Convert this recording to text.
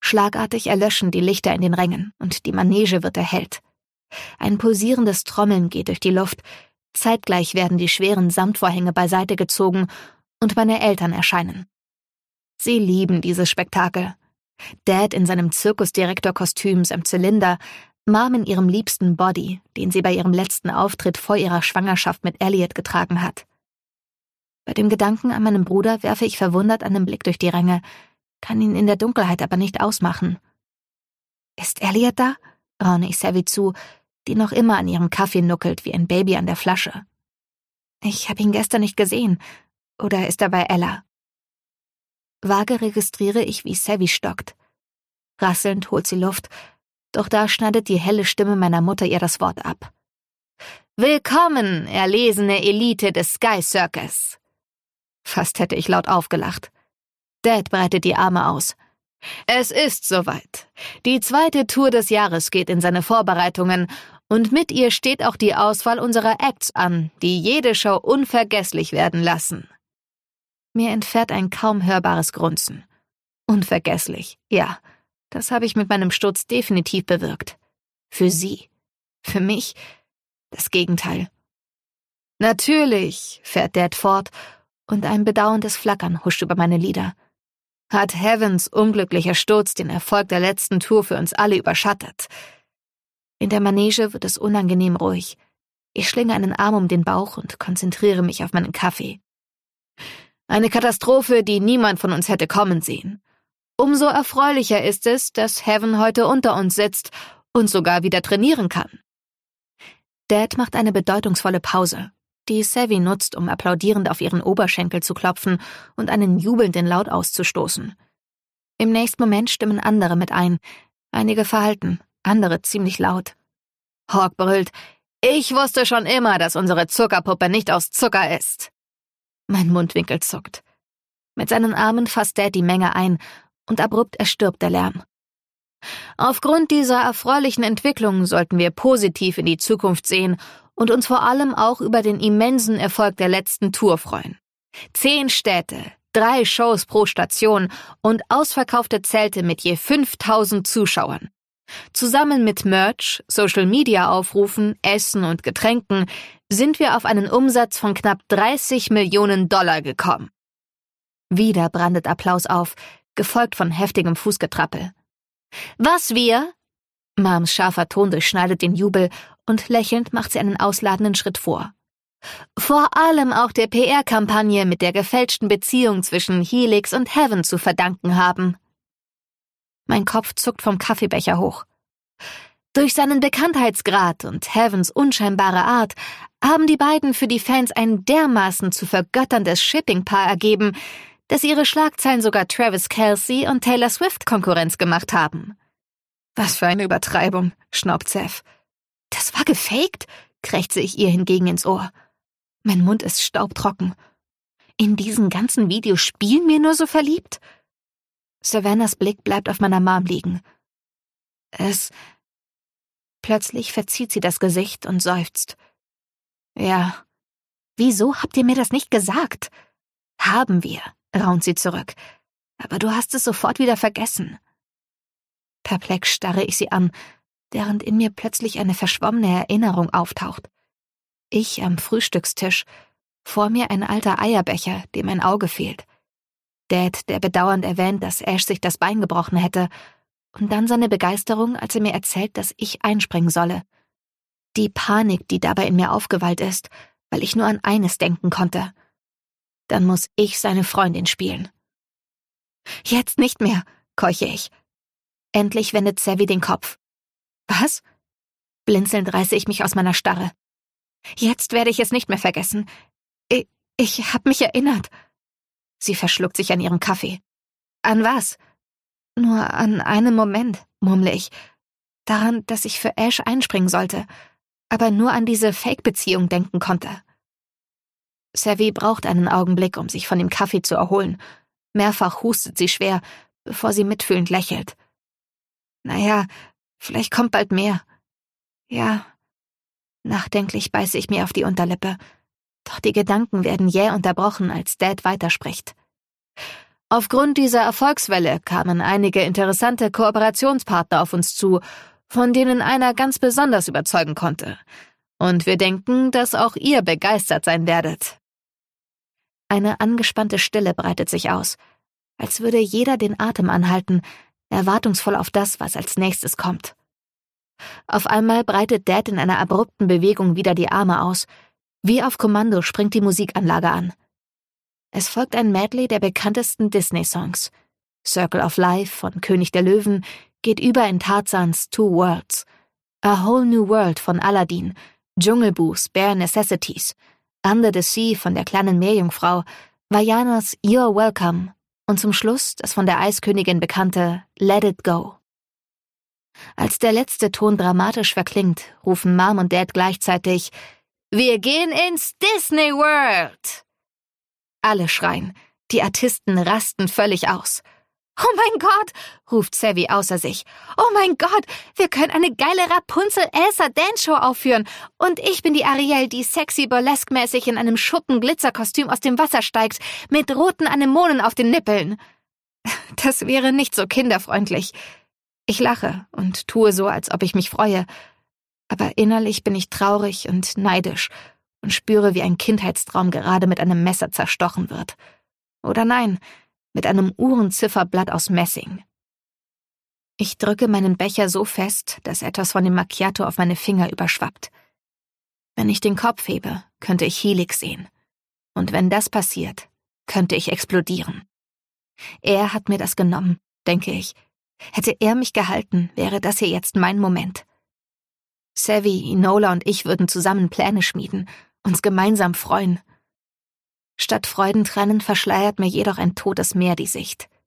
Schlagartig erlöschen die Lichter in den Rängen und die Manege wird erhellt. Ein pulsierendes Trommeln geht durch die Luft, zeitgleich werden die schweren Samtvorhänge beiseite gezogen und meine Eltern erscheinen. Sie lieben dieses Spektakel. Dad in seinem Zirkusdirektorkostüm samt Zylinder, Mom in ihrem liebsten Body, den sie bei ihrem letzten Auftritt vor ihrer Schwangerschaft mit Elliot getragen hat. Bei dem Gedanken an meinen Bruder werfe ich verwundert einen Blick durch die Ränge, kann ihn in der Dunkelheit aber nicht ausmachen. »Ist Elliot da?« raune ich Savvy zu, die noch immer an ihrem Kaffee nuckelt wie ein Baby an der Flasche. »Ich habe ihn gestern nicht gesehen. Oder ist er bei Ella?« Vage registriere ich, wie Savvy stockt. Rasselnd holt sie Luft, doch da schneidet die helle Stimme meiner Mutter ihr das Wort ab. »Willkommen, erlesene Elite des Sky Circus!« Fast hätte ich laut aufgelacht. Dad breitet die Arme aus. »Es ist soweit. Die 2. Tour des Jahres geht in seine Vorbereitungen und mit ihr steht auch die Auswahl unserer Acts an, die jede Show unvergesslich werden lassen.« Mir entfährt ein kaum hörbares Grunzen. Unvergesslich, ja, das habe ich mit meinem Sturz definitiv bewirkt. Für sie. Für mich das Gegenteil. »Natürlich«, fährt Dad fort, und ein bedauerndes Flackern huscht über meine Lider. »Hat Heavens unglücklicher Sturz den Erfolg der letzten Tour für uns alle überschattet.« In der Manege wird es unangenehm ruhig. Ich schlinge einen Arm um den Bauch und konzentriere mich auf meinen Kaffee. Eine Katastrophe, die niemand von uns hätte kommen sehen. Umso erfreulicher ist es, dass Heaven heute unter uns sitzt und sogar wieder trainieren kann. Dad macht eine bedeutungsvolle Pause, die Savvy nutzt, um applaudierend auf ihren Oberschenkel zu klopfen und einen jubelnden Laut auszustoßen. Im nächsten Moment stimmen andere mit ein, einige verhalten, andere ziemlich laut. Hawk brüllt, »Ich wusste schon immer, dass unsere Zuckerpuppe nicht aus Zucker ist.« Mein Mundwinkel zuckt. Mit seinen Armen fasst Dad die Menge ein und abrupt erstirbt der Lärm. Aufgrund dieser erfreulichen Entwicklung sollten wir positiv in die Zukunft sehen und uns vor allem auch über den immensen Erfolg der letzten Tour freuen. 10 Städte, 3 Shows pro Station und ausverkaufte Zelte mit je 5.000 Zuschauern. Zusammen mit Merch, Social-Media-Aufrufen, Essen und Getränken sind wir auf einen Umsatz von knapp $30 Millionen gekommen. Wieder brandet Applaus auf, gefolgt von heftigem Fußgetrappel. »Was wir?« Moms scharfer Ton durchschneidet den Jubel und lächelnd macht sie einen ausladenden Schritt vor. »Vor allem auch der PR-Kampagne mit der gefälschten Beziehung zwischen Helix und Heaven zu verdanken haben.« Mein Kopf zuckt vom Kaffeebecher hoch. Durch seinen Bekanntheitsgrad und Heavens unscheinbare Art haben die beiden für die Fans ein dermaßen zu vergötterndes Shipping-Paar ergeben, dass ihre Schlagzeilen sogar Travis Kelce und Taylor Swift Konkurrenz gemacht haben. »Was für eine Übertreibung«, schnaubt Seth. »Das war gefaked«, krächze ich ihr hingegen ins Ohr. Mein Mund ist staubtrocken. In diesen ganzen Videos spielen wir nur so verliebt? Savannahs Blick bleibt auf meiner Mom liegen. Plötzlich verzieht sie das Gesicht und seufzt. »Ja, wieso habt ihr mir das nicht gesagt?« »Haben wir«, raunt sie zurück. »Aber du hast es sofort wieder vergessen.« Perplex starre ich sie an, während in mir plötzlich eine verschwommene Erinnerung auftaucht. Ich am Frühstückstisch, vor mir ein alter Eierbecher, dem ein Auge fehlt. Dad, der bedauernd erwähnt, dass Ash sich das Bein gebrochen hätte, und dann seine Begeisterung, als er mir erzählt, dass ich einspringen solle. Die Panik, die dabei in mir aufgewallt ist, weil ich nur an eines denken konnte. Dann muss ich seine Freundin spielen. »Jetzt nicht mehr«, keuche ich. Endlich wendet Savvy den Kopf. »Was?« Blinzelnd reiße ich mich aus meiner Starre. »Jetzt werde ich es nicht mehr vergessen. Ich hab mich erinnert.« Sie verschluckt sich an ihrem Kaffee. »An was?« »Nur an einen Moment«, murmle ich. »Daran, dass ich für Ash einspringen sollte, aber nur an diese Fake-Beziehung denken konnte.« Savvy braucht einen Augenblick, um sich von dem Kaffee zu erholen. Mehrfach hustet sie schwer, bevor sie mitfühlend lächelt. »Naja, vielleicht kommt bald mehr.« »Ja.« Nachdenklich beiße ich mir auf die Unterlippe. Doch die Gedanken werden jäh unterbrochen, als Dad weiterspricht. Aufgrund dieser Erfolgswelle kamen einige interessante Kooperationspartner auf uns zu, von denen einer ganz besonders überzeugen konnte. Und wir denken, dass auch ihr begeistert sein werdet. Eine angespannte Stille breitet sich aus, als würde jeder den Atem anhalten, erwartungsvoll auf das, was als nächstes kommt. Auf einmal breitet Dad in einer abrupten Bewegung wieder die Arme aus. Wie auf Kommando springt die Musikanlage an. Es folgt ein Medley der bekanntesten Disney-Songs. Circle of Life von König der Löwen geht über in Tarzans Two Worlds, A Whole New World von Aladdin, Dschungelbuchs Bare Necessities, Under the Sea von der kleinen Meerjungfrau, Vajanas You're Welcome und zum Schluss das von der Eiskönigin bekannte Let It Go. Als der letzte Ton dramatisch verklingt, rufen Mom und Dad gleichzeitig: Wir gehen ins Disney World! Alle schreien, die Artisten rasten völlig aus. »Oh mein Gott«, ruft Savvy außer sich. »Oh mein Gott, wir können eine geile Rapunzel-Elsa-Dance-Show aufführen. Und ich bin die Ariel, die sexy burlesque-mäßig in einem Schuppen-Glitzerkostüm aus dem Wasser steigt, mit roten Anemonen auf den Nippeln.« Das wäre nicht so kinderfreundlich. Ich lache und tue so, als ob ich mich freue. Aber innerlich bin ich traurig und neidisch und spüre, wie ein Kindheitstraum gerade mit einem Messer zerstochen wird. Oder nein, mit einem Uhrenzifferblatt aus Messing. Ich drücke meinen Becher so fest, dass etwas von dem Macchiato auf meine Finger überschwappt. Wenn ich den Kopf hebe, könnte ich Helix sehen. Und wenn das passiert, könnte ich explodieren. Er hat mir das genommen, denke ich. Hätte er mich gehalten, wäre das hier jetzt mein Moment. Savvy, Enola und ich würden zusammen Pläne schmieden, uns gemeinsam freuen. Statt Freudentränen verschleiert mir jedoch ein totes Meer die Sicht.